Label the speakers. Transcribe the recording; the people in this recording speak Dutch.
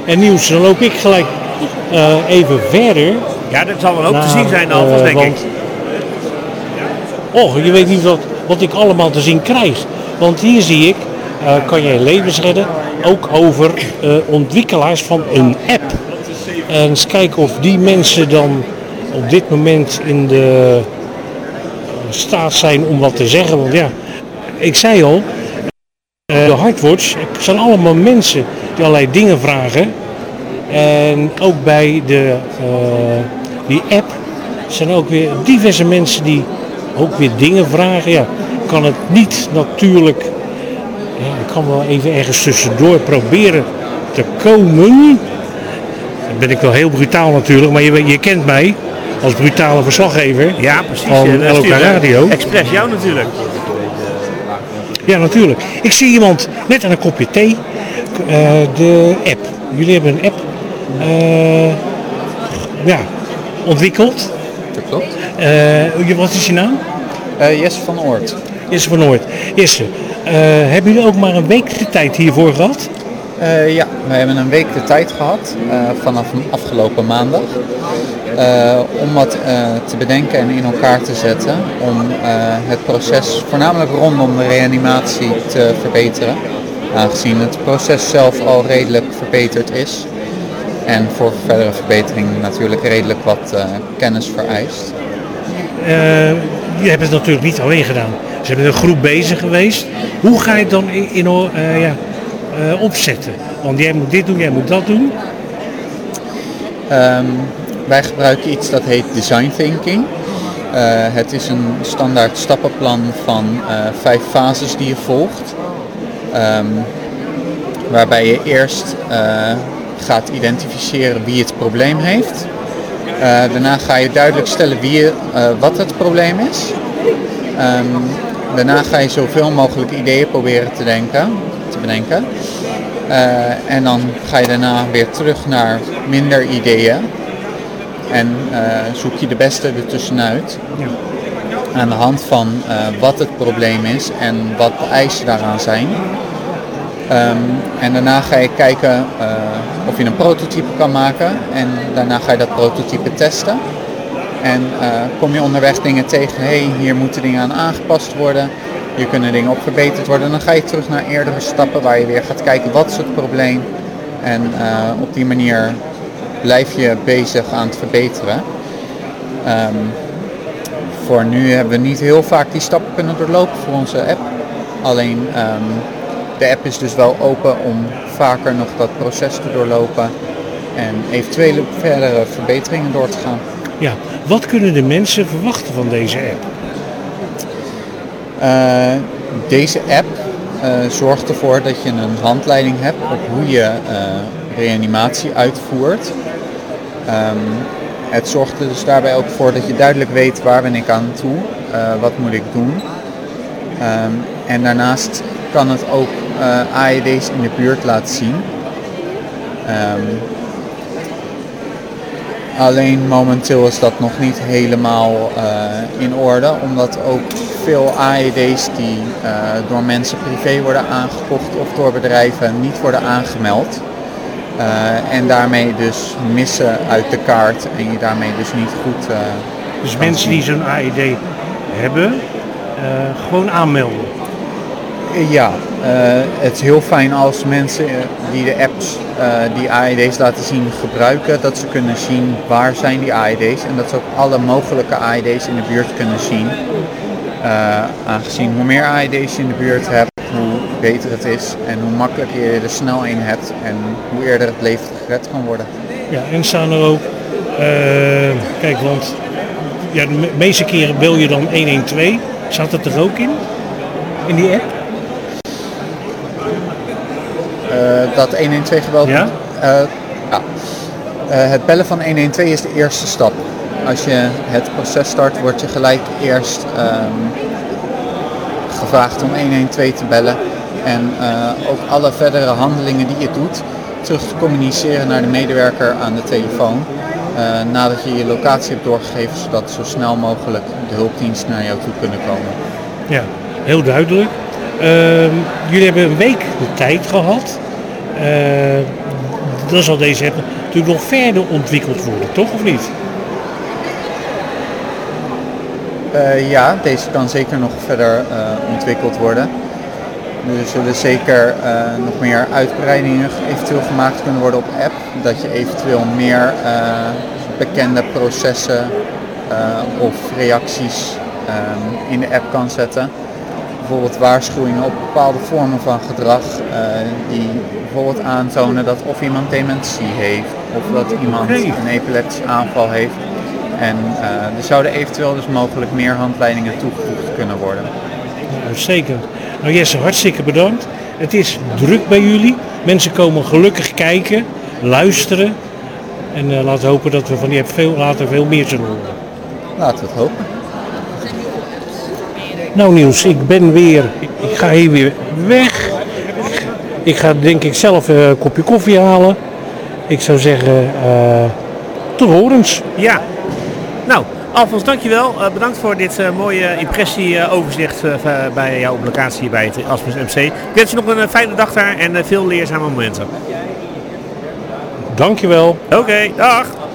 Speaker 1: En Niels, dan loop ik gelijk even verder.
Speaker 2: Ja, dat zal wel ook te zien zijn alvast, denk ik.
Speaker 1: Oh, je weet niet wat ik allemaal te zien krijg. Want hier zie ik, kan je levens redden, ook over ontwikkelaars van een app. En eens kijken of die mensen dan op dit moment in de staat zijn om wat te zeggen. Want ja, ik zei al, de Hardwatch zijn allemaal mensen die allerlei dingen vragen. En ook bij die app zijn ook weer diverse mensen die ook weer dingen vragen. Ja, kan het niet natuurlijk. Ja, ik kan wel even ergens tussendoor proberen te komen. Dan ben ik wel heel brutaal natuurlijk, maar je kent mij als brutale verslaggever.
Speaker 2: Ja, precies.
Speaker 1: Van LOK Radio.
Speaker 2: Express jou natuurlijk.
Speaker 1: Ja, natuurlijk. Ik zie iemand net aan een kopje thee. De app. Jullie hebben een app ontwikkeld.
Speaker 3: Dat klopt.
Speaker 1: Wat is je naam?
Speaker 3: Jesse van Oort.
Speaker 1: Jesse van Oort. Jesse, hebben jullie ook maar een week de tijd hiervoor gehad?
Speaker 3: Ja, we hebben een week de tijd gehad vanaf afgelopen maandag. Om wat te bedenken en in elkaar te zetten. Om het proces voornamelijk rondom de reanimatie te verbeteren. Aangezien het proces zelf al redelijk verbeterd is. En voor verdere verbetering natuurlijk redelijk wat kennis vereist.
Speaker 1: Je hebt het natuurlijk niet alleen gedaan. Ze hebben een groep bezig geweest. Hoe ga je het dan opzetten? Want jij moet dit doen, jij moet dat doen.
Speaker 3: Wij gebruiken iets dat heet design thinking. Het is een standaard stappenplan van 5 fases die je volgt. Waarbij je eerst gaat identificeren wie het probleem heeft. Daarna ga je duidelijk stellen wat het probleem is. Daarna ga je zoveel mogelijk ideeën proberen te bedenken. En dan ga je daarna weer terug naar minder ideeën. En zoek je de beste ertussenuit.
Speaker 1: Ja.
Speaker 3: Aan de hand van wat het probleem is en wat de eisen daaraan zijn. En daarna ga je kijken of je een prototype kan maken. En daarna ga je dat prototype testen. En kom je onderweg dingen tegen, hier moeten dingen aan aangepast worden. Hier kunnen dingen op verbeterd worden. En dan ga je terug naar eerdere stappen waar je weer gaat kijken wat is het probleem. En op die manier blijf je bezig aan het verbeteren. Voor nu hebben we niet heel vaak die stappen kunnen doorlopen voor onze app. Alleen de app is dus wel open om vaker nog dat proces te doorlopen en eventuele verdere verbeteringen door te gaan.
Speaker 1: Ja, wat kunnen de mensen verwachten van deze app?
Speaker 3: Deze app zorgt ervoor dat je een handleiding hebt op hoe je reanimatie uitvoert. Het zorgt er dus daarbij ook voor dat je duidelijk weet waar ben ik aan toe, wat moet ik doen. En daarnaast kan het ook AED's in de buurt laten zien. Alleen momenteel is dat nog niet helemaal in orde, omdat ook veel AED's die door mensen privé worden aangekocht of door bedrijven niet worden aangemeld. En daarmee dus missen uit de kaart en je daarmee dus niet goed
Speaker 1: Dus mensen die zo'n AED hebben, gewoon aanmelden?
Speaker 3: Ja, het is heel fijn als mensen die de apps, die AED's laten zien gebruiken, dat ze kunnen zien waar zijn die AED's en dat ze ook alle mogelijke AED's in de buurt kunnen zien. Aangezien hoe meer AED's je in de buurt hebt, hoe beter het is en hoe makkelijker je er snel een hebt en hoe eerder het leven gered kan worden.
Speaker 1: Ja, en staan er ook, kijk, want ja, de meeste keren bel je dan 112, staat dat er ook in die app?
Speaker 3: Dat 112 gebeld wordt?
Speaker 1: Ja?
Speaker 3: Het bellen van 112 is de eerste stap. Als je het proces start, word je gelijk eerst gevraagd om 112 te bellen. En ook alle verdere handelingen die je doet, terug te communiceren naar de medewerker aan de telefoon. Nadat je je locatie hebt doorgegeven, zodat zo snel mogelijk de hulpdiensten naar jou toe kunnen komen.
Speaker 1: Ja, heel duidelijk. Jullie hebben een week de tijd gehad. dan zal deze app natuurlijk nog verder ontwikkeld worden, toch of niet?
Speaker 3: Ja, deze kan zeker nog verder ontwikkeld worden. Er zullen zeker nog meer uitbreidingen eventueel gemaakt kunnen worden op de app. Dat je eventueel meer bekende processen of reacties in de app kan zetten. Bijvoorbeeld waarschuwingen op bepaalde vormen van gedrag die bijvoorbeeld aantonen dat of iemand dementie heeft of dat iemand een epileptische aanval heeft. En er zouden eventueel dus mogelijk meer handleidingen toegevoegd kunnen worden.
Speaker 1: Zeker. Nou Jesse, hartstikke bedankt. Het is druk bij jullie. Mensen komen gelukkig kijken, luisteren. En laten we hopen dat we van die app later veel meer zullen horen.
Speaker 3: Laten we het hopen.
Speaker 1: Nou Niels, ik ga hier weer weg. Ik ga denk ik zelf een kopje koffie halen. Ik zou zeggen, tot horens.
Speaker 2: Ja, nou Alfons, dankjewel. Bedankt voor dit mooie impressie-overzicht bij jou op locatie bij het Erasmus MC. Ik wens je nog een fijne dag daar en veel leerzame momenten.
Speaker 1: Dankjewel.
Speaker 2: Oké, dag.